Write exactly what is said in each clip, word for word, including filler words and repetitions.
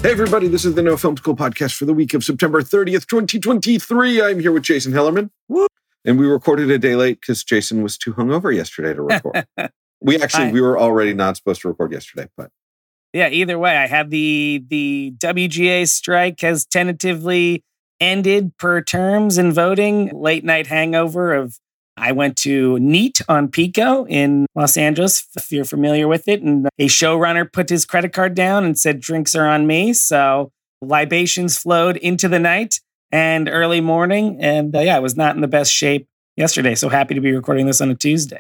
Hey, everybody, this is the No Film School podcast for the week of September thirtieth, twenty twenty-three. I'm here with Jason Hellerman. Woo. And we recorded a day late because Jason was too hungover yesterday to record. we actually, I, we were already not supposed to record yesterday, but. Yeah, either way, I have the, the W G A strike has tentatively ended per terms and voting. Late night hangover of, I went to Neat on Pico in Los Angeles, if you're familiar with it. And a showrunner put his credit card down and said, drinks are on me. So libations flowed into the night and early morning. And uh, yeah, I was not in the best shape yesterday. So happy to be recording this on a Tuesday.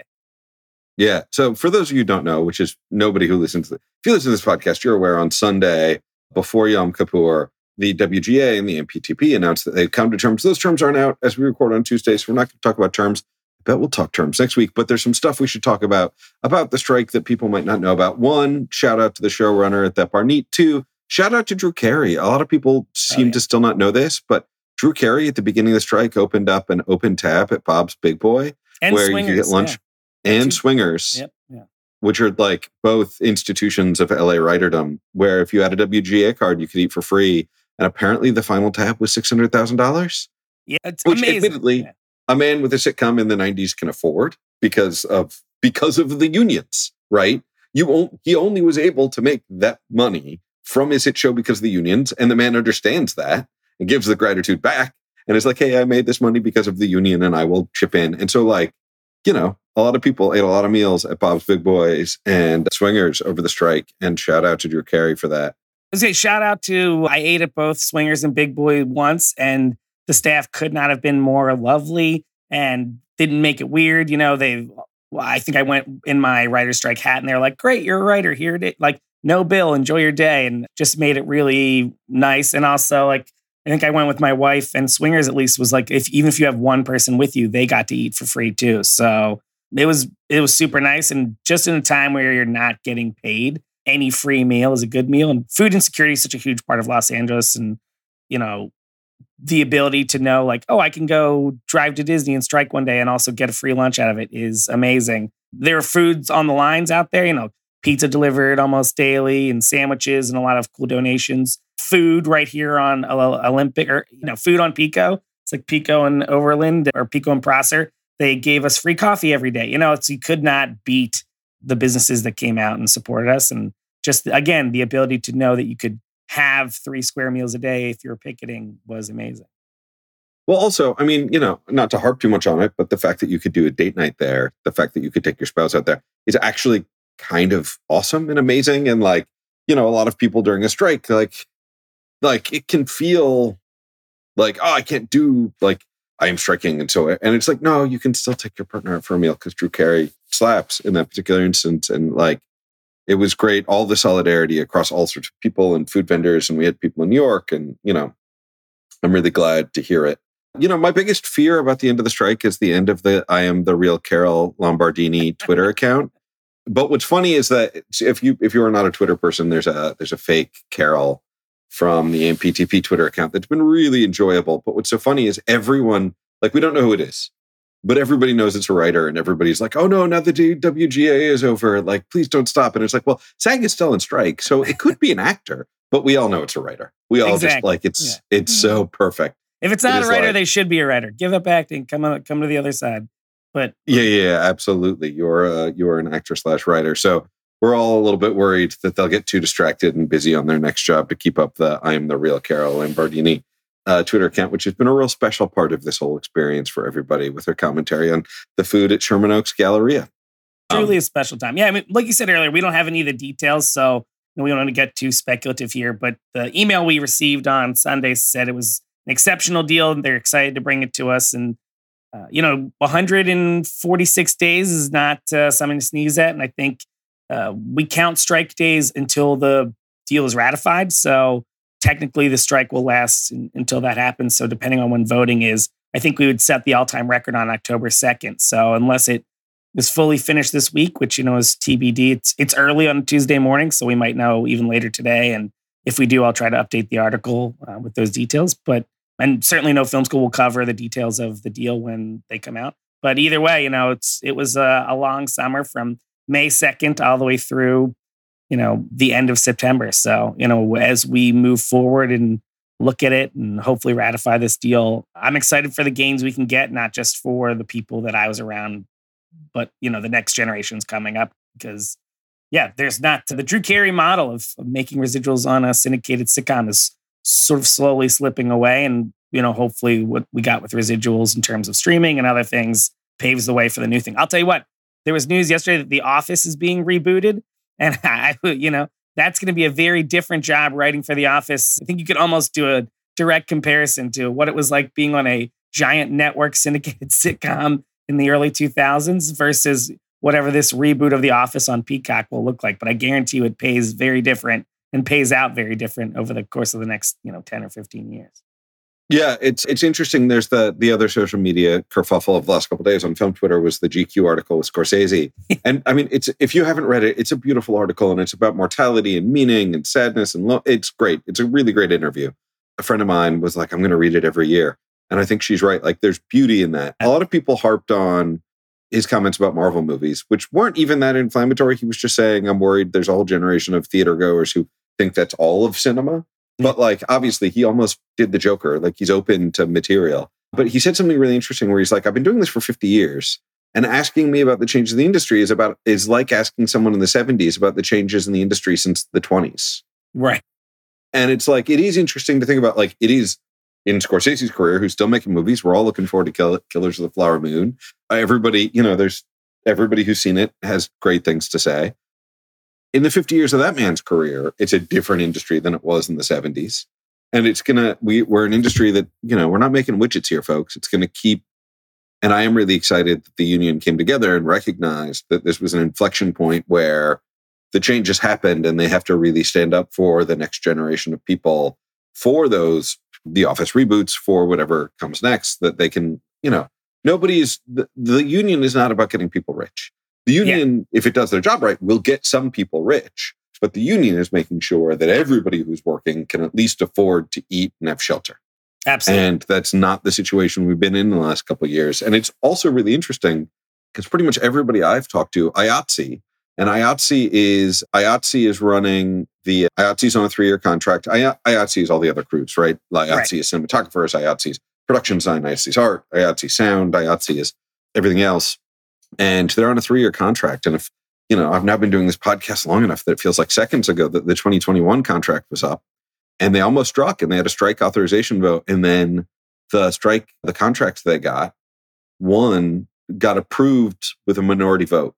Yeah. So for those of you who don't know, which is nobody who listens to, if you listen to this podcast, you're aware on Sunday before Yom Kippur, the W G A and the M P T P announced that they'd come to terms. Those terms aren't out as we record on Tuesday, so we're not going to talk about terms. I bet we'll talk terms next week, but there's some stuff we should talk about, about the strike that people might not know about. One, shout out to the showrunner at that bar. Neat. Two, shout out to Drew Carey. A lot of people seem oh, yeah. to still not know this, but Drew Carey at the beginning of the strike opened up an open tab at Bob's Big Boy and where Swingers, you could get lunch yeah. and Two. Swingers, yep. yeah. which are like both institutions of L A writerdom, where if you had a W G A card, you could eat for free. And apparently the final tab was six hundred thousand dollars. Yeah, it's which amazing. Admittedly, yeah. a man with a sitcom in the nineties can afford because of because of the unions, right? You won't, he only was able to make that money from his hit show because of the unions, and the man understands that and gives the gratitude back. And it's like, hey, I made this money because of the union, and I will chip in. And so, like, you know, a lot of people ate a lot of meals at Bob's Big Boys and Swingers over the strike. And shout out to Drew Carey for that. I was gonna say, shout out to, I ate at both Swingers and Big Boy once, and the staff could not have been more lovely and didn't make it weird. You know, they, well, I think I went in my writer's strike hat and they're like, great, you're a writer here. It like, no bill, enjoy your day. And just made it really nice. And also, like, I think I went with my wife, and Swingers at least was like, if even if you have one person with you, they got to eat for free too. So it was, it was super nice. And just in a time where you're not getting paid, any free meal is a good meal. And food insecurity is such a huge part of Los Angeles. And, you know, the ability to know like, oh, I can go drive to Disney and strike one day and also get a free lunch out of it is amazing. There are foods on the lines out there, you know, pizza delivered almost daily and sandwiches and a lot of cool donations. Food right here on Olympic, or, you know, food on Pico. It's like Pico and Overland or Pico and Prosser. They gave us free coffee every day. You know, it's, you could not beat the businesses that came out and supported us. And just, again, the ability to know that you could have three square meals a day if you're picketing was amazing. Well, also, I mean, you know, not to harp too much on it, but the fact that you could do a date night there, the fact that you could take your spouse out there is actually kind of awesome and amazing. And like, you know, a lot of people during a strike, like, like it can feel like, oh, I can't do, like, I am striking. And so, and it's like, no, you can still take your partner out for a meal because Drew Carey slaps in that particular instance. And like, it was great. All the solidarity across all sorts of people and food vendors. And we had people in New York, and, you know, I'm really glad to hear it. You know, my biggest fear about the end of the strike is the end of the I am the real Carol Lombardini Twitter account. But what's funny is that if you if you are not a Twitter person, there's a there's a fake Carol from the M P T P Twitter account that's been really enjoyable. But what's so funny is everyone, like, we don't know who it is, but everybody knows it's a writer, and everybody's like, oh no, now the W G A is over. Like, please don't stop. And it's like, well, SAG is still in strike, so it could be an actor, but we all know it's a writer. We all exactly. just like, it's yeah. it's so perfect. If it's not it a writer, like, they should be a writer. Give up acting. Come on, come to the other side. But yeah, yeah, absolutely. You're uh, you're an actor slash writer. So we're all a little bit worried that they'll get too distracted and busy on their next job to keep up the I am the real Carol Lombardini uh, Twitter account, which has been a real special part of this whole experience for everybody with her commentary on the food at Sherman Oaks Galleria. Truly um, a special time. Yeah, I mean, like you said earlier, we don't have any of the details, so you know, we don't want to get too speculative here. But the email we received on Sunday said it was an exceptional deal, and they're excited to bring it to us. And uh, you know, one hundred forty-six days is not uh, something to sneeze at, and I think uh, we count strike days until the deal is ratified. So technically, the strike will last in, until that happens. So depending on when voting is, I think we would set the all-time record on October second. So unless it was fully finished this week, which, you know, is T B D, it's it's early on Tuesday morning, so we might know even later today. And if we do, I'll try to update the article uh, with those details. But and certainly No Film School will cover the details of the deal when they come out. But either way, you know, it's it was a, a long summer from May second all the way through, you know, the end of September. So, you know, as we move forward and look at it and hopefully ratify this deal, I'm excited for the gains we can get, not just for the people that I was around, but, you know, the next generations coming up. Because, yeah, there's not the Drew Carey model of, of making residuals on a syndicated sitcom is sort of slowly slipping away. And, you know, hopefully what we got with residuals in terms of streaming and other things paves the way for the new thing. I'll tell you what, there was news yesterday that The Office is being rebooted. And I, you know, that's going to be a very different job writing for The Office. I think you could almost do a direct comparison to what it was like being on a giant network syndicated sitcom in the early two thousands versus whatever this reboot of The Office on Peacock will look like. But I guarantee you it pays very different and pays out very different over the course of the next, you know, ten or fifteen years. Yeah, it's it's interesting. There's the the other social media kerfuffle of the last couple of days on film Twitter was the G Q article with Scorsese. And I mean, it's if you haven't read it, it's a beautiful article and it's about mortality and meaning and sadness and lo- it's great. It's a really great interview. A friend of mine was like, I'm going to read it every year. And I think she's right. Like there's beauty in that. A lot of people harped on his comments about Marvel movies, which weren't even that inflammatory. He was just saying, I'm worried there's a whole generation of theater goers who think that's all of cinema. But like, obviously, he almost did the Joker. Like, he's open to material. But he said something really interesting where he's like, I've been doing this for fifty years. And asking me about the changes in the industry is about is like asking someone in the seventies about the changes in the industry since the twenties. Right. And it's like, it is interesting to think about, like, it is in Scorsese's career, who's still making movies. We're all looking forward to Kill- Killers of the Flower Moon. Uh, everybody, you know, there's everybody who's seen it has great things to say. In the fifty years of that man's career, it's a different industry than it was in the seventies. And it's going to, we, we're an industry that, you know, we're not making widgets here, folks. It's going to keep, and I am really excited that the union came together and recognized that this was an inflection point where the changes happened and they have to really stand up for the next generation of people for those, the Office reboots, for whatever comes next, that they can, you know, nobody's, the, the union is not about getting people rich. The union, yeah. if it does their job right, will get some people rich. But the union is making sure that everybody who's working can at least afford to eat and have shelter. Absolutely. And that's not the situation we've been in the last couple of years. And it's also really interesting because pretty much everybody I've talked to, I A T S E, and I A T S E is, I A T S E is running the, I A T S E is on a three-year contract. I A T S E is all the other crews, right? I A T S E right. is cinematographers, I A T S E is production design, I A T S E is art, I A T S E is sound, I A T S E is everything else. And they're on a three-year contract. And if, you know, I've now been doing this podcast long enough that it feels like seconds ago that the twenty twenty-one contract was up and they almost struck and they had a strike authorization vote. And then the strike, the contracts they got, one got approved with a minority vote.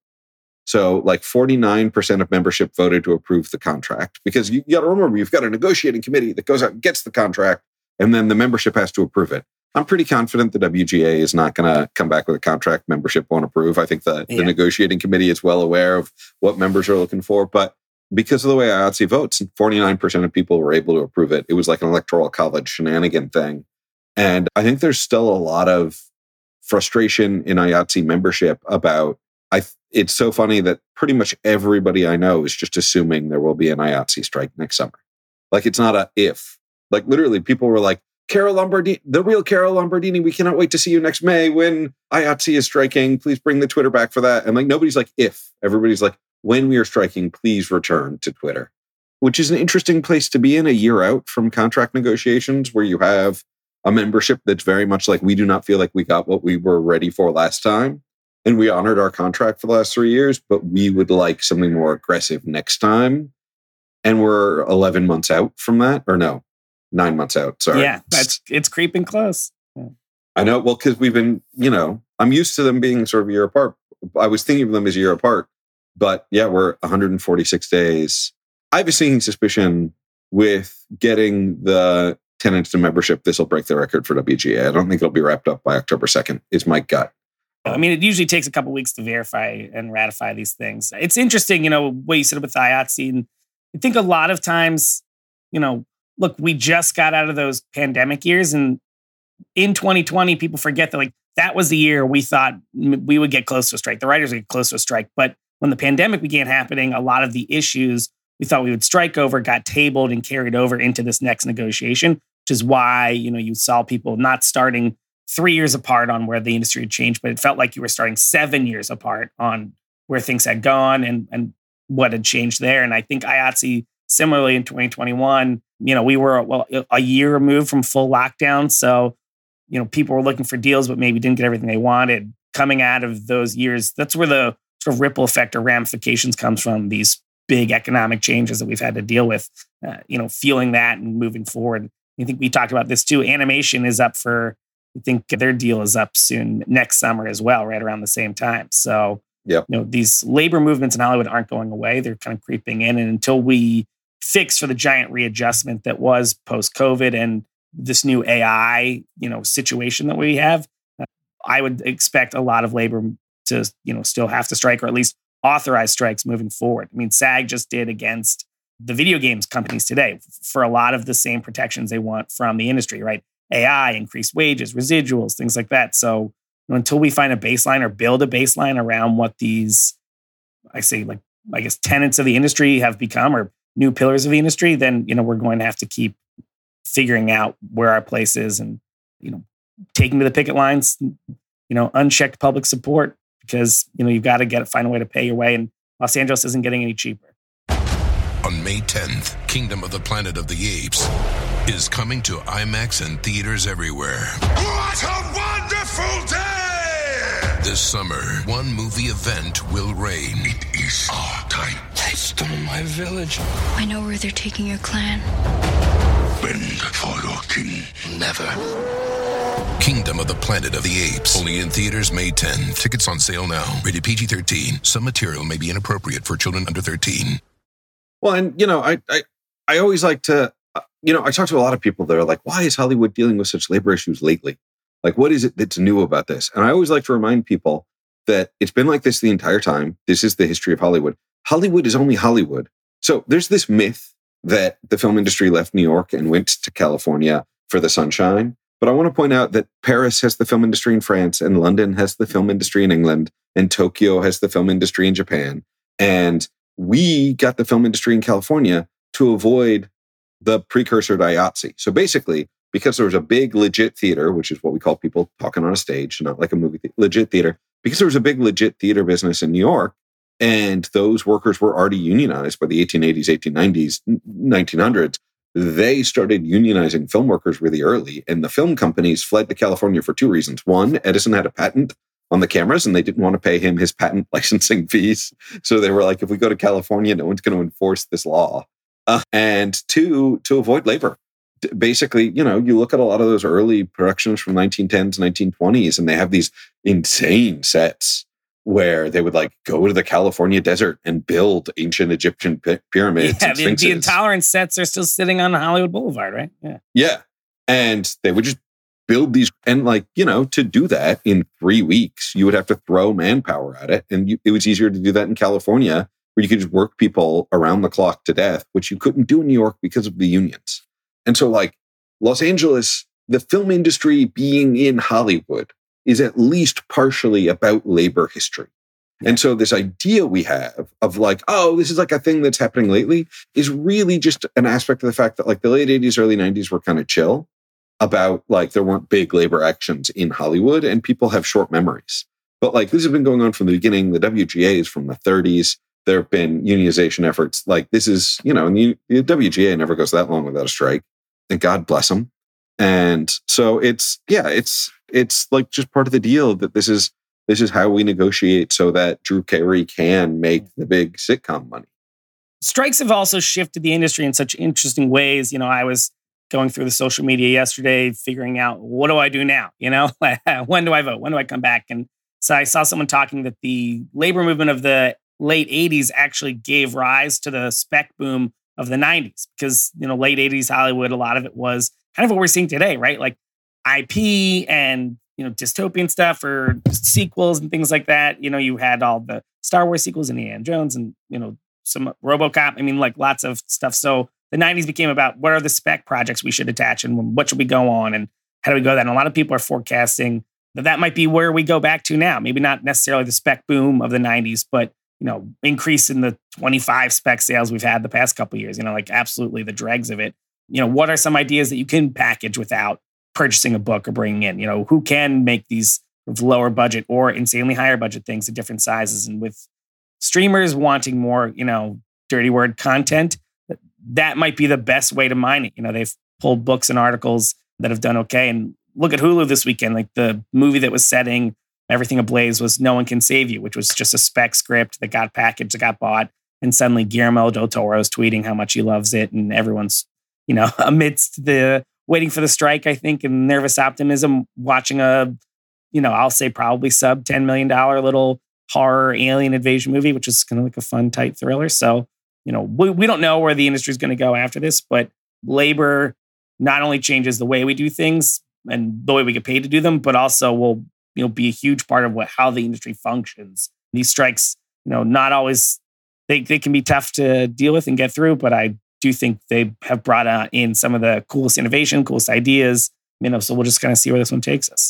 So like forty-nine percent of membership voted to approve the contract because you, you got to remember, you've got a negotiating committee that goes out and gets the contract and then the membership has to approve it. I'm pretty confident the W G A is not going to come back with a contract membership won't approve. I think the, yeah. the negotiating committee is well aware of what members are looking for. But because of the way I A T S E votes, forty-nine percent of people were able to approve it. It was like an electoral college shenanigan thing. And I think there's still a lot of frustration in I A T S E membership about, I. It's so funny that pretty much everybody I know is just assuming there will be an I A T S E strike next summer. Like it's not a if. Like literally people were like, Carol Lombardini, the real Carol Lombardini, we cannot wait to see you next May when I A T S E is striking. Please bring the Twitter back for that. And like, nobody's like, if. Everybody's like, when we are striking, please return to Twitter. Which is an interesting place to be in a year out from contract negotiations where you have a membership that's very much like, we do not feel like we got what we were ready for last time. And we honored our contract for the last three years, but we would like something more aggressive next time. And we're eleven months out from that, or no? Nine months out. Sorry. Yeah, that's it's creeping close. Yeah. I know. Well, because we've been, you know, I'm used to them being sort of a year apart. I was thinking of them as a year apart, but yeah, we're one hundred forty-six days. I have a sneaking suspicion with getting the tenants to membership, this will break the record for W G A. I don't think it'll be wrapped up by October second. Is my gut. I mean, it usually takes a couple of weeks to verify and ratify these things. It's interesting, you know, what you said with I A T S E. And I think a lot of times, you know, look, we just got out of those pandemic years. And in twenty twenty, people forget that like that was the year we thought we would get close to a strike. The writers would get close to a strike. But when the pandemic began happening, a lot of the issues we thought we would strike over got tabled and carried over into this next negotiation, which is why, you know, you saw people not starting three years apart on where the industry had changed, but it felt like you were starting seven years apart on where things had gone. And, and what had changed there. And I think I A T S E, similarly in twenty twenty-one, you know, we were well a year removed from full lockdown. So, you know, people were looking for deals, but maybe didn't get everything they wanted. Coming out of those years, that's where the sort of ripple effect or ramifications comes from, these big economic changes that we've had to deal with, uh, you know, feeling that and moving forward. I think we talked about this too. Animation is up for, I think their deal is up soon next summer as well, right around the same time. So, yep. you know, these labor movements in Hollywood aren't going away. They're kind of creeping in. And until we fix for the giant readjustment that was post-COVID and this new A I, you know, situation that we have, uh, I would expect a lot of labor to, you know, still have to strike, or at least authorize strikes moving forward. I mean, SAG just did against the video games companies today for a lot of the same protections they want from the industry, right? A I, increased wages, residuals, things like that. So you know, until we find a baseline or build a baseline around what these, I say, like, I guess, tenets of the industry have become, or new pillars of the industry, then, you know, we're going to have to keep figuring out where our place is and, you know, taking to the picket lines, you know, unchecked public support, because, you know, you've got to get find a way to pay your way. And Los Angeles isn't getting any cheaper. On May tenth, Kingdom of the Planet of the Apes is coming to IMAX and theaters everywhere. What a wonderful day! This summer, one movie event will reign. It is our time. They stole my village. I know where they're taking your clan. Bend for your king. Never. Kingdom of the Planet of the Apes. Only in theaters May tenth. Tickets on sale now. Rated P G thirteen. Some material may be inappropriate for children under thirteen. Well, and, you know, I, I, I always like to, uh, you know, I talk to a lot of people that are like, why is Hollywood dealing with such labor issues lately? Like, what is it that's new about this? And I always like to remind people that it's been like this the entire time. This is the history of Hollywood. Hollywood is only Hollywood. So there's this myth that the film industry left New York and went to California for the sunshine. But I want to point out that Paris has the film industry in France, and London has the film industry in England, and Tokyo has the film industry in Japan. And we got the film industry in California to avoid the precursor to I A T S E. So basically, because there was a big legit theater, which is what we call people talking on a stage, not like a movie, th- legit theater, because there was a big legit theater business in New York, and those workers were already unionized by the eighteen eighties, eighteen nineties, nineteen hundreds, they started unionizing film workers really early. And the film companies fled to California for two reasons. One, Edison had a patent on the cameras and they didn't want to pay him his patent licensing fees. So they were like, if we go to California, no one's going to enforce this law. Uh, and two, to avoid labor. Basically, you know, you look at a lot of those early productions from nineteen tens, nineteen twenties, and they have these insane sets where they would like go to the California desert and build ancient Egyptian p- pyramids. Yeah, and the, the intolerance sets are still sitting on Hollywood Boulevard, right? Yeah. Yeah. And they would just build these, and like, you know, to do that in three weeks, you would have to throw manpower at it. And you, it was easier to do that in California, where you could just work people around the clock to death, which you couldn't do in New York because of the unions. And so like Los Angeles, the film industry being in Hollywood is at least partially about labor history. And so this idea we have of like, oh, this is like a thing that's happening lately is really just an aspect of the fact that like the late eighties, early nineties were kind of chill about like there weren't big labor actions in Hollywood and people have short memories. But like this has been going on from the beginning. The W G A is from the thirties. There have been unionization efforts. Like this is, you know, and the, the W G A never goes that long without a strike. And God bless them. And so it's, yeah, it's, it's like just part of the deal that this is, this is how we negotiate so that Drew Carey can make the big sitcom money. Strikes have also shifted the industry in such interesting ways. You know, I was going through the social media yesterday, figuring out what do I do now? You know, when do I vote? When do I come back? And so I saw someone talking that the labor movement of the late eighties actually gave rise to the spec boom of the nineties, because, you know, late eighties Hollywood, a lot of it was kind of what we're seeing today, right? Like I P and, you know, dystopian stuff or sequels and things like that. You know, you had all the Star Wars sequels and Indiana Jones and, you know, some RoboCop. I mean, like lots of stuff. So the nineties became about what are the spec projects we should attach and what should we go on and how do we go that? And a lot of people are forecasting that that might be where we go back to now. Maybe not necessarily the spec boom of the nineties, but, you know, increase in the twenty-five spec sales we've had the past couple of years, you know, like absolutely the dregs of it. You know, what are some ideas that you can package without purchasing a book or bringing in? You know, who can make these lower budget or insanely higher budget things at different sizes and with streamers wanting more, you know, dirty word content, that might be the best way to mine it. You know, they've pulled books and articles that have done okay. And look at Hulu this weekend. Like the movie that was setting everything ablaze was No One Can Save You, which was just a spec script that got packaged, that got bought. And suddenly Guillermo del Toro is tweeting how much he loves it. And everyone's, you know, amidst the waiting for the strike, I think, and nervous optimism, watching a, you know, I'll say probably sub ten million dollars little horror alien invasion movie, which is kind of like a fun, tight thriller. So, you know, we, we don't know where the industry is going to go after this, but labor not only changes the way we do things and the way we get paid to do them, but also will, you know, be a huge part of what how the industry functions. These strikes, you know, not always, they, they can be tough to deal with and get through, but I do think they have brought uh, in some of the coolest innovation, coolest ideas, you know, so we'll just kind of see where this one takes us.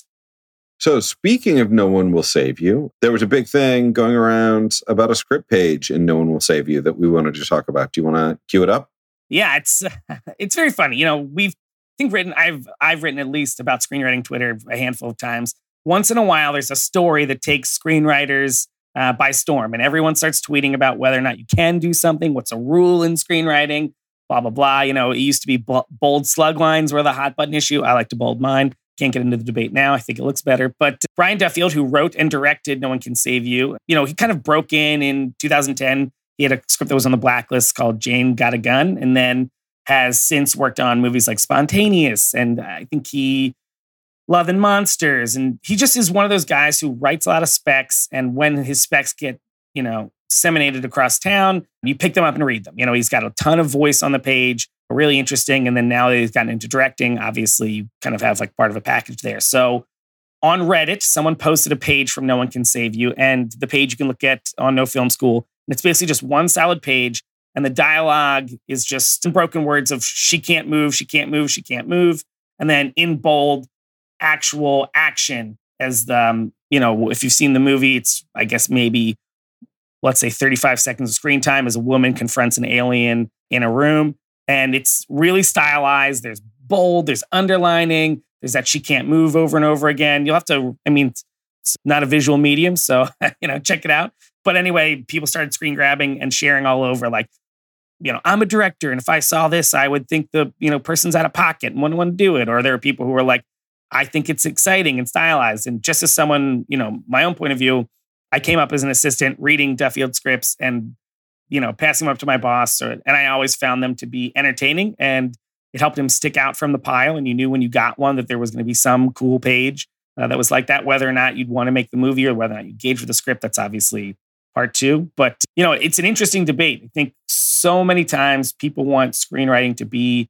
So speaking of No One Will Save You, there was a big thing going around about a script page in No One Will Save You that we wanted to talk about. Do you want to cue it up? Yeah, it's it's very funny. You know, we've I think written I've I've written at least about screenwriting Twitter a handful of times. Once in a while, there's a story that takes screenwriters uh, by storm, and everyone starts tweeting about whether or not you can do something, what's a rule in screenwriting, blah blah blah. You know, it used to be bold slug lines were the hot button issue. I like to bold mine. Can't get into the debate now. I think it looks better. But Brian Duffield, who wrote and directed No One Can Save You, you know, he kind of broke in in two thousand ten. He had a script that was on the blacklist called Jane Got a Gun, and then has since worked on movies like Spontaneous, and I think he Love and Monsters. And he just is one of those guys who writes a lot of specs, and when his specs get, you know, disseminated across town, you pick them up and read them. You know, he's got a ton of voice on the page, really interesting. And then now that he's gotten into directing, obviously you kind of have like part of a package there. So on Reddit, someone posted a page from No One Can Save You, and the page you can look at on No Film School. And it's basically just one solid page, and the dialogue is just broken words of she can't move, she can't move, she can't move. And then in bold, actual action as the, um, you know, if you've seen the movie, it's, I guess, maybe, let's say thirty-five seconds of screen time as a woman confronts an alien in a room. And it's really stylized. There's bold, there's underlining, there's that she can't move over and over again. You'll have to, I mean, it's not a visual medium, so, you know, check it out. But anyway, people started screen grabbing and sharing all over, like, you know, I'm a director, and if I saw this, I would think the, you know, person's out of pocket and wouldn't want to do it. Or there are people who are like, I think it's exciting and stylized. And just as someone, you know, my own point of view, I came up as an assistant reading Duffield scripts and, you know, passing them up to my boss, or, and I always found them to be entertaining, and it helped him stick out from the pile. And you knew when you got one that there was going to be some cool page uh, that was like that, whether or not you'd want to make the movie or whether or not you engage with the script. That's obviously part two. But, you know, it's an interesting debate. I think so many times people want screenwriting to be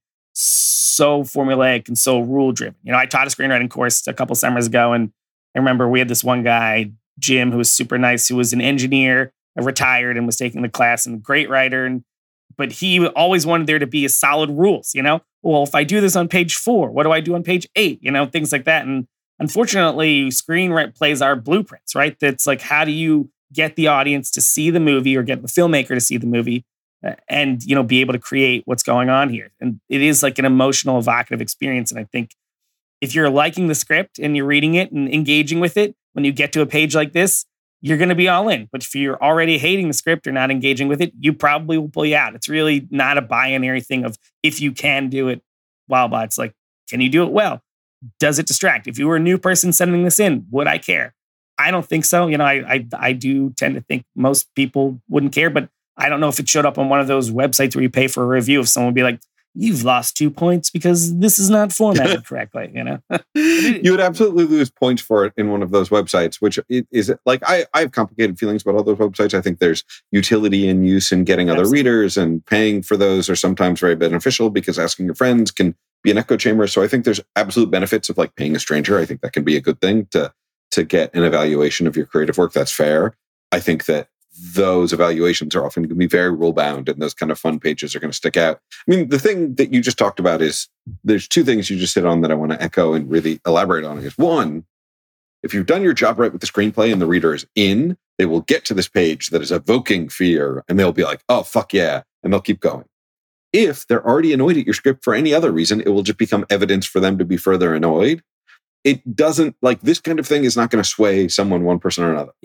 so formulaic and so rule driven. You know, I taught a screenwriting course a couple summers ago, and I remember we had this one guy, Jim, who was super nice, who was an engineer, retired, and was taking the class, and a great writer. And but he always wanted there to be a solid rules, you know, well, if I do this on page four, what do I do on page eight? You know, things like that. And unfortunately, screenplays are blueprints, right? That's like, how do you get the audience to see the movie or get the filmmaker to see the movie uh, and, you know, be able to create what's going on here? And it is like an emotional, evocative experience. And I think if you're liking the script and you're reading it and engaging with it, when you get to a page like this, you're going to be all in. But if you're already hating the script or not engaging with it, you probably will pull you out. It's really not a binary thing of if you can do it, blah, blah. It's like, can you do it well? Does it distract? If you were a new person sending this in, would I care? I don't think so. You know, I, I, I do tend to think most people wouldn't care, but I don't know if it showed up on one of those websites where you pay for a review. If someone would be like, you've lost two points because this is not formatted correctly, you know? You would absolutely lose points for it in one of those websites, which is like, I, I have complicated feelings about all those websites. I think there's utility and use in getting other Absolutely. readers, and paying for those are sometimes very beneficial because asking your friends can be an echo chamber. So I think there's absolute benefits of like paying a stranger. I think that can be a good thing to, to get an evaluation of your creative work. That's fair. I think that those evaluations are often going to be very rule bound, and those kind of fun pages are going to stick out. I mean, the thing that you just talked about is there's two things you just hit on that I want to echo and really elaborate on. Is one, if you've done your job right with the screenplay and the reader is in, they will get to this page that is evoking fear, and they'll be like, oh, fuck yeah. And they'll keep going. If they're already annoyed at your script for any other reason, it will just become evidence for them to be further annoyed. It doesn't, like, this kind of thing is not going to sway someone one person or another yeah. way.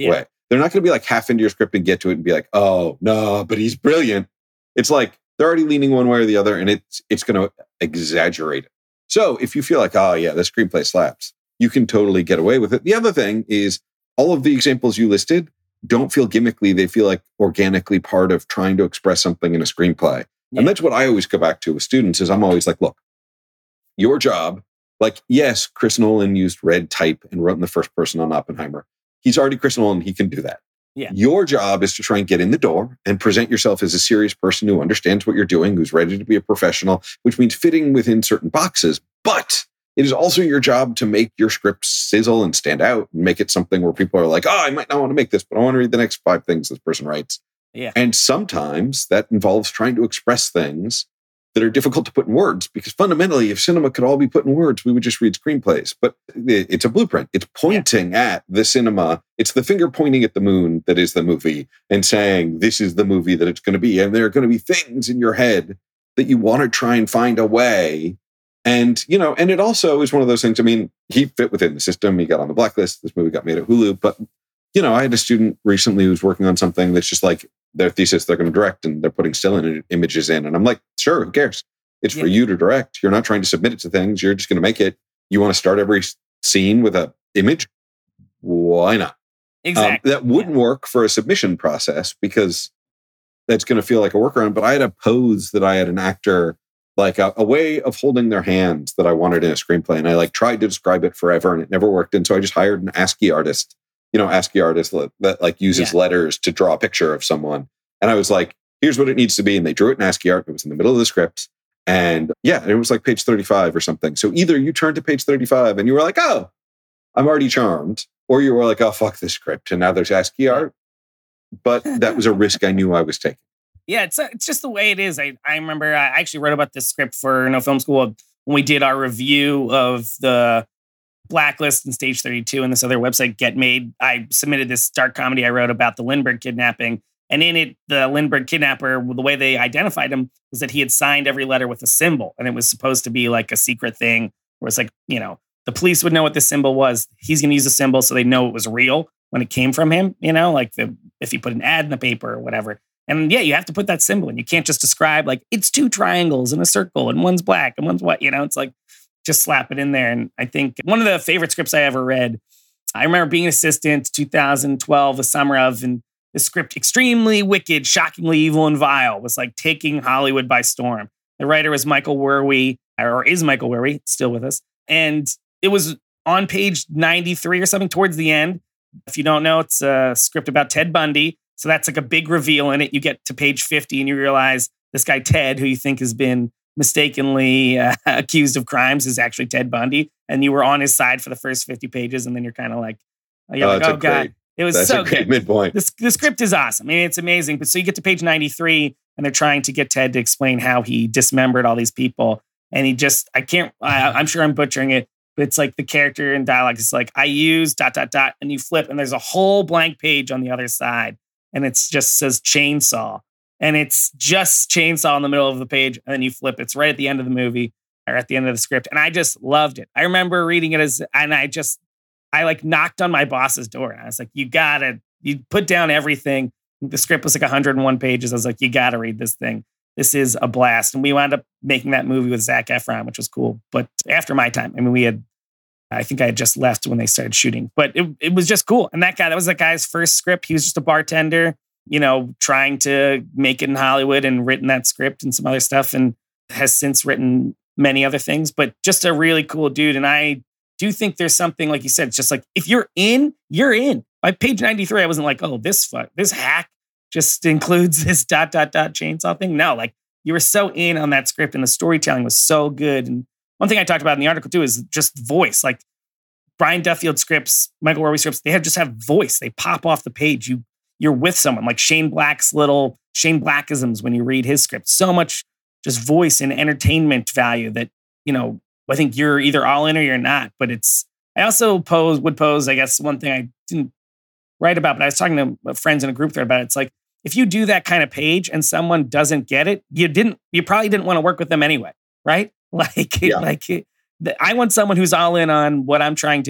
they're not going to be like half into your script and get to it and be like, oh, no, but he's brilliant. It's like they're already leaning one way or the other, and it's it's going to exaggerate it. So if you feel like, oh, yeah, the screenplay slaps, you can totally get away with it. The other thing is all of the examples you listed don't feel gimmickly. They feel like organically part of trying to express something in a screenplay. Yeah. And that's what I always go back to with students is I'm always like, look, your job, like, yes, Chris Nolan used red type and wrote in the first person on Oppenheimer. He's already Chris Nolan. He can do that. Yeah. Your job is to try and get in the door and present yourself as a serious person who understands what you're doing, who's ready to be a professional, which means fitting within certain boxes. But it is also your job to make your script sizzle and stand out and make it something where people are like, oh, I might not want to make this, but I want to read the next five things this person writes. Yeah. And sometimes that involves trying to express things that are difficult to put in words, because fundamentally, if cinema could all be put in words, we would just read screenplays. But it's a blueprint. It's pointing yeah. at the cinema. It's the finger pointing at the moon that is the movie and saying, this is the movie that it's going to be. And there are going to be things in your head that you want to try and find a way. And, you know, and it also is one of those things. I mean, he fit within the system. He got on the blacklist. This movie got made at Hulu. But, you know, I had a student recently who's working on something that's just like, their thesis they're going to direct and they're putting still in images in. And I'm like, sure, who cares? It's yeah. for you to direct. You're not trying to submit it to things. You're just going to make it. You want to start every scene with a image? Why not? Exactly. Um, that wouldn't yeah. work for a submission process because that's going to feel like a workaround. But I had a pose that I had an actor, like a, a way of holding their hands that I wanted in a screenplay. And I like tried to describe it forever and it never worked. And so I just hired an ASCII artist you know, ASCII artist that, that like uses yeah. letters to draw a picture of someone. And I was like, here's what it needs to be. And they drew it in ASCII art. It was in the middle of the script. And yeah, it was like page thirty-five or something. So either you turned to page thirty-five and you were like, oh, I'm already charmed. Or you were like, oh, fuck this script. And now there's ASCII art. But that was a risk I knew I was taking. Yeah, it's it's just the way it is. I, I remember I actually wrote about this script for No Film School when we did our review of the Blacklist and Stage thirty-two and this other website, Get Made. I submitted this dark comedy I wrote about the Lindbergh kidnapping. And in it, the Lindbergh kidnapper, the way they identified him was that he had signed every letter with a symbol. And it was supposed to be like a secret thing where it's like, you know, the police would know what the symbol was. He's going to use a symbol so they know it was real when it came from him, you know, like the, if you put an ad in the paper or whatever. And yeah, you have to put that symbol in. You can't just describe like it's two triangles and a circle and one's black and one's white, you know, it's like, just slap it in there. And I think one of the favorite scripts I ever read, I remember being an assistant, two thousand twelve, the summer of, and the script, extremely wicked, shockingly evil and vile, was like taking Hollywood by storm. The writer was Michael Werwey, or is Michael Werwey, still with us. And it was on page ninety-three or something towards the end. If you don't know, it's a script about Ted Bundy. So that's like a big reveal in it. You get to page fifty and you realize this guy, Ted, who you think has been mistakenly uh, accused of crimes, is actually Ted Bundy, and you were on his side for the first fifty pages, and then you're kind of like, oh, you're oh, like, oh god, great, it was that's so a great good. Midpoint. This the script is awesome. I mean, it's amazing. But so you get to page ninety-three, and they're trying to get Ted to explain how he dismembered all these people, and he just, I can't, I, I'm sure I'm butchering it, but it's like the character in dialogue is like, I use dot dot dot, and you flip, and there's a whole blank page on the other side, and it's just says chainsaw. And it's just chainsaw in the middle of the page. And then you flip. It's right at the end of the movie or at the end of the script. And I just loved it. I remember reading it as, and I just, I like knocked on my boss's door. And I was like, you gotta, you put down everything. The script was like one hundred one pages. I was like, you gotta read this thing. This is a blast. And we wound up making that movie with Zac Efron, which was cool. But after my time, I mean, we had, I think I had just left when they started shooting. But it, it was just cool. And that guy, that was that guy's first script. He was just a bartender, you know, trying to make it in Hollywood, and written that script and some other stuff, and has since written many other things, but just a really cool dude. And I do think there's something, like you said, it's just like, if you're in, you're in. By page ninety-three, I wasn't like, oh, this fuck, this hack just includes this dot, dot, dot chainsaw thing. No, like you were so in on that script, and the storytelling was so good. And one thing I talked about in the article too is just voice. Like Brian Duffield scripts, Michael Werwey scripts, they have just have voice. They pop off the page. You You're with someone, like Shane Black's little Shane Blackisms when you read his script. So much just voice and entertainment value that, you know, I think you're either all in or you're not. But it's, I also pose, would pose, I guess, one thing I didn't write about, but I was talking to friends in a group thread about it. It's like, if you do that kind of page and someone doesn't get it, you didn't, you probably didn't want to work with them anyway, right? Like, yeah. like I want someone who's all in on what I'm trying to do.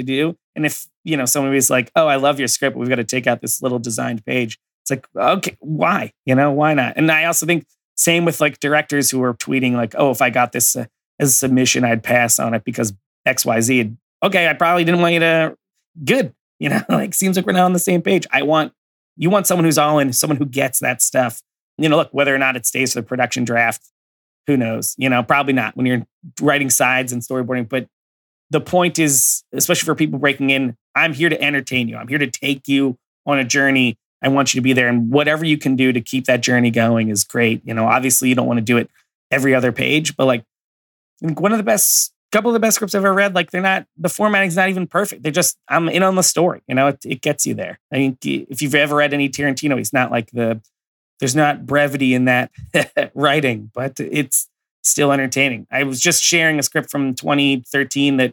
And if, you know, somebody's like, oh, I love your script, but we've got to take out this little designed page. It's like, okay, why? You know, why not? And I also think same with like directors who are tweeting like, oh, if I got this uh, as a submission, I'd pass on it because X Y Z. Okay, I probably didn't want you to, good. You know, like seems like we're not on the same page. I want, you want someone who's all in, someone who gets that stuff. You know, look, whether or not it stays for the production draft, who knows? You know, probably not when you're writing sides and storyboarding. But the point is, especially for people breaking in, I'm here to entertain you. I'm here to take you on a journey. I want you to be there. And whatever you can do to keep that journey going is great. You know, obviously you don't want to do it every other page, but like I think one of the best, couple of the best scripts I've ever read, like they're not, the formatting's not even perfect. They're just, I'm in on the story. You know, it, it gets you there. I think if you've ever read any Tarantino, he's not like the, there's not brevity in that writing, but it's still entertaining. I was just sharing a script from twenty thirteen that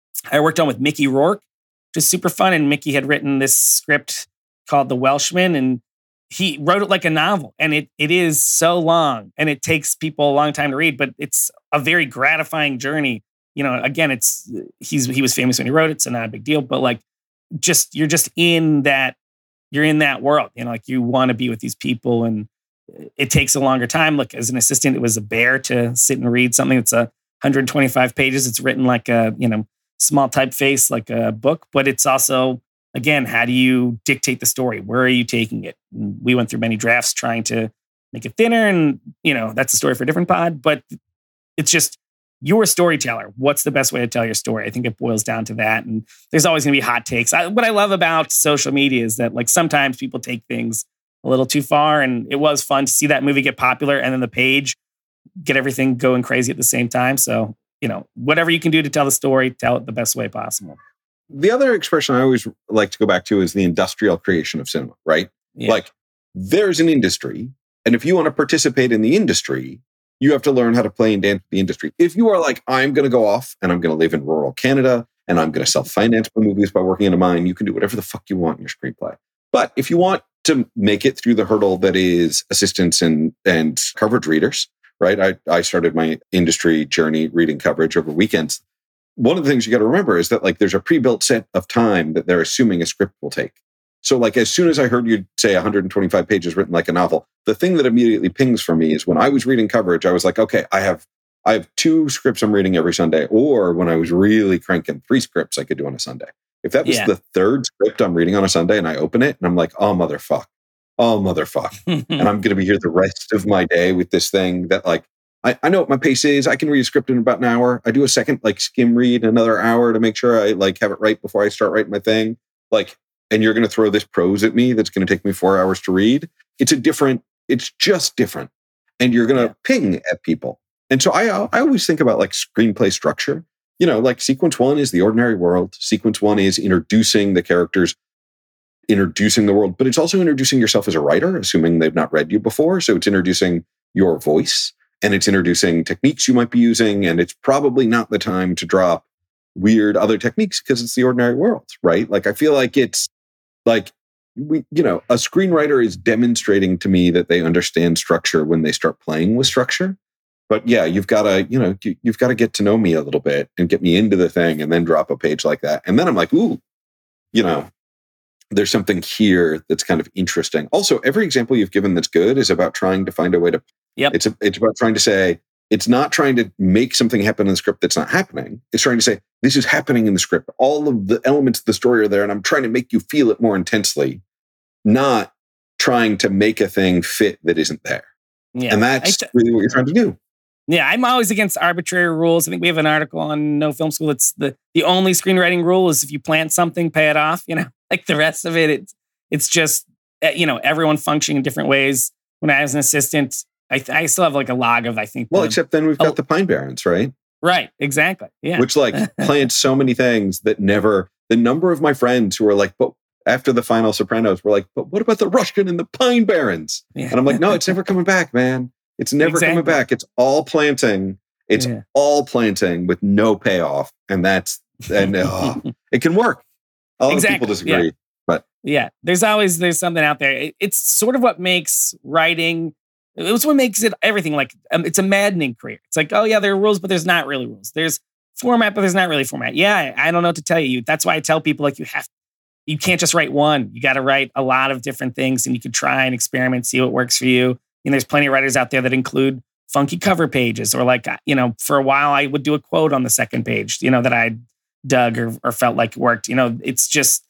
I worked on with Mickey Rourke, which is super fun. And Mickey had written this script called The Welshman, and he wrote it like a novel. And it it is so long, and it takes people a long time to read, but it's a very gratifying journey. You know, again, it's he's he was famous when he wrote it, so not a big deal. But like, just you're just in that. You're in that world, you know, like you want to be with these people, and it takes a longer time. Look, as an assistant, it was a bear to sit and read something that's a one hundred twenty-five pages. It's written like a, you know, small typeface, like a book, but it's also, again, how do you dictate the story? Where are you taking it? And we went through many drafts trying to make it thinner, and, you know, that's a story for a different pod, but it's just, you're a storyteller. What's the best way to tell your story? I think it boils down to that. And there's always going to be hot takes. I, what I love about social media is that like sometimes people take things a little too far, and it was fun to see that movie get popular and then the page get everything going crazy at the same time. So, you know, whatever you can do to tell the story, tell it the best way possible. The other expression I always like to go back to is the industrial creation of cinema, right? Yeah. Like there's an industry, and if you want to participate in the industry, you have to learn how to play and dance with the industry. If you are like, I'm going to go off and I'm going to live in rural Canada and I'm going to self-finance my movies by working in a mine, you can do whatever the fuck you want in your screenplay. But if you want to make it through the hurdle that is assistants and, and coverage readers, right? I, I started my industry journey reading coverage over weekends. One of the things you got to remember is that like there's a pre-built set of time that they're assuming a script will take. So like as soon as I heard you say one hundred twenty-five pages written like a novel, the thing that immediately pings for me is when I was reading coverage, I was like, okay, I have I have two scripts I'm reading every Sunday. Or when I was really cranking, three scripts I could do on a Sunday. If that was Yeah. the third script I'm reading on a Sunday and I open it and I'm like, oh, motherfuck. Oh, motherfuck. And I'm going to be here the rest of my day with this thing that like, I, I know what my pace is. I can read a script in about an hour. I do a second like skim read another hour to make sure I like have it right before I start writing my thing. Like, and you're going to throw this prose at me that's going to take me four hours to read. It's a different, it's just different. And you're going to yeah. ping at people. And so I I always think about like screenplay structure. You know, like sequence one is the ordinary world. Sequence one is introducing the characters, introducing the world, but it's also introducing yourself as a writer, assuming they've not read you before. So it's introducing your voice, and it's introducing techniques you might be using. And it's probably not the time to drop weird other techniques because it's the ordinary world, right? Like I feel like it's, like, we, you know, a screenwriter is demonstrating to me that they understand structure when they start playing with structure. But yeah, you've got to, you know, you, you've got to get to know me a little bit and get me into the thing and then drop a page like that. And then I'm like, ooh, you know, there's something here that's kind of interesting. Also, every example you've given that's good is about trying to find a way to, yep. it's, a, it's about trying to say, it's not trying to make something happen in the script that's not happening. It's trying to say, this is happening in the script. All of the elements of the story are there, and I'm trying to make you feel it more intensely, not trying to make a thing fit that isn't there. Yeah. And that's t- really what you're trying to do. Yeah, I'm always against arbitrary rules. I think we have an article on No Film School. It's the, the only screenwriting rule is if you plant something, pay it off. You know, like the rest of it, it's, it's just, you know, everyone functioning in different ways. When I was an assistant, I, I still have like a log of, I think. Well, the, except then we've got oh, the Pine Barrens, right? Right, exactly. Yeah. Which like plants so many things that never, the number of my friends who are like, but after the final Sopranos, were like, but what about the Russian and the Pine Barrens? Yeah. And I'm like, no, it's never coming back, man. It's never Exactly. coming back. It's all planting. It's Yeah. all planting with no payoff. And that's, and uh, it can work. A lot Exactly. of people disagree, Yeah. but Yeah, there's always, there's something out there. It, it's sort of what makes writing, it's what makes it everything. Like, um, it's a maddening career. It's like, oh yeah, there are rules, but there's not really rules. There's format, but there's not really format. Yeah, I, I don't know what to tell you. That's why I tell people like you have, you can't just write one. You got to write a lot of different things, and you can try and experiment, see what works for you. And there's plenty of writers out there that include funky cover pages, or like, you know, for a while I would do a quote on the second page, you know, that I dug or, or felt like worked. You know, it's just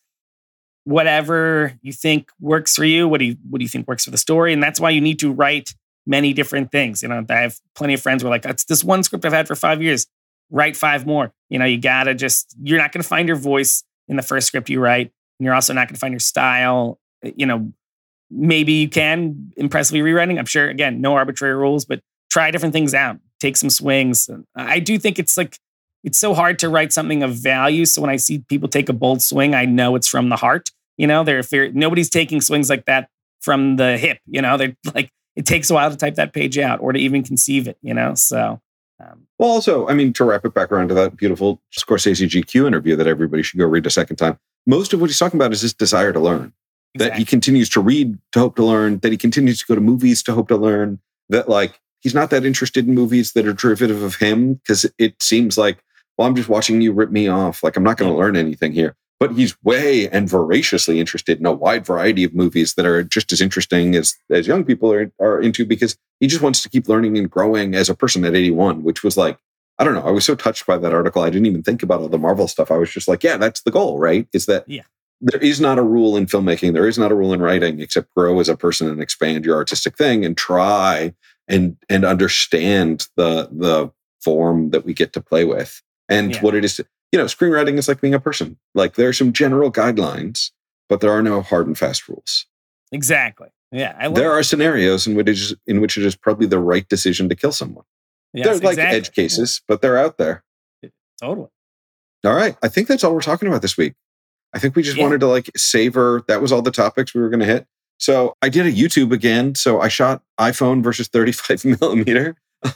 whatever you think works for you. What do you, what do you think works for the story? And that's why you need to write many different things. You know, I have plenty of friends who are like, it's this one script I've had for five years. Write five more. You know, you gotta just, you're not going to find your voice in the first script you write. And you're also not going to find your style. You know, maybe you can impressively rewriting. I'm sure, again, no arbitrary rules, but try different things out. Take some swings. I do think it's like, it's so hard to write something of value. So when I see people take a bold swing, I know it's from the heart. You know, they're, they're nobody's taking swings like that from the hip. You know, they're like, it takes a while to type that page out or to even conceive it, you know? So. Um, well, also, I mean, to wrap it back around to that beautiful Scorsese G Q interview that everybody should go read a second time. Most of what he's talking about is his desire to learn. Exactly. That he continues to read to hope to learn, that he continues to go to movies to hope to learn, that like, he's not that interested in movies that are derivative of him because it seems like, well, I'm just watching you rip me off. Like, I'm not going to learn anything here. But he's way and voraciously interested in a wide variety of movies that are just as interesting as, as young people are, are into, because he just wants to keep learning and growing as a person at eighty-one, which was like, I don't know. I was so touched by that article. I didn't even think about all the Marvel stuff. I was just like, yeah, that's the goal, right? Is that yeah. There is not a rule in filmmaking. There is not a rule in writing, except grow as a person and expand your artistic thing and try and and understand the the form that we get to play with. And yeah. what it is, to, you know, screenwriting is like being a person. Like there are some general guidelines, but there are no hard and fast rules. Exactly. Yeah. I there that. are scenarios in which it is, in which it is probably the right decision to kill someone. Yes, they're like exactly. edge cases, but they're out there. Totally. All right. I think that's all we're talking about this week. I think we just yeah. wanted to like savor. That was all the topics we were going to hit. So I did a YouTube again. So I shot iPhone versus thirty-five millimeter.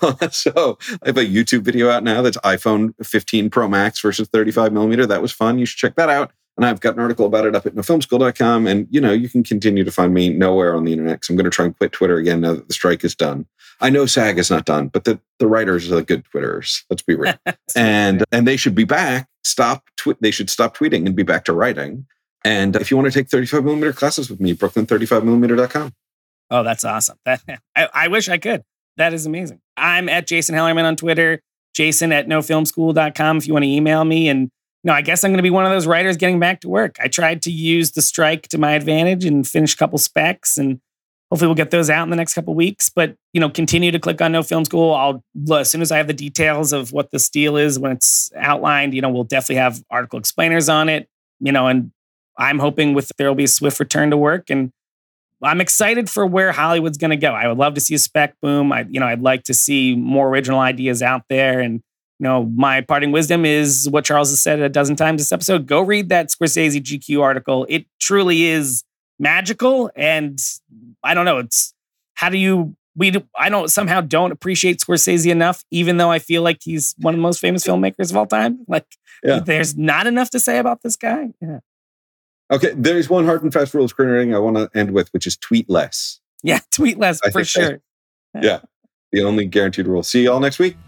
So I have a YouTube video out now that's iPhone fifteen Pro Max versus thirty-five millimeter. That was fun. You should check that out. And I've got an article about it up at no film school dot com. And, you know, you can continue to find me nowhere on the internet because I'm going to try and quit Twitter again now that the strike is done. I know SAG is not done, but the, the writers are the good Twitterers. Let's be real. and and they should be back. Stop. Tw- they should stop tweeting and be back to writing. And if you want to take thirty-five millimeter classes with me, brooklyn thirty-five millimeter dot com. Oh, that's awesome. That, I, I wish I could. That is amazing. I'm at Jason Hellerman on Twitter, Jason at no film school dot com if you want to email me. And no, I guess I'm going to be one of those writers getting back to work. I tried to use the strike to my advantage and finish a couple specs, and hopefully we'll get those out in the next couple weeks. But, you know, continue to click on No Film School. I'll, as soon as I have the details of what this deal is, when it's outlined, you know, we'll definitely have article explainers on it, you know, and I'm hoping with there'll be a swift return to work. And I'm excited for where Hollywood's going to go. I would love to see a spec boom. I, you know, I'd like to see more original ideas out there. And, you know, my parting wisdom is what Charles has said a dozen times this episode. Go read that Scorsese G Q article. It truly is magical. And I don't know, it's how do you, we, do, I don't somehow don't appreciate Scorsese enough, even though I feel like he's one of the most famous filmmakers of all time. Like yeah. there's not enough to say about this guy. Yeah. Okay, there's one hard and fast rule of screenwriting I want to end with, which is tweet less. Yeah, tweet less I for sure. That, yeah, the only guaranteed rule. See you all next week.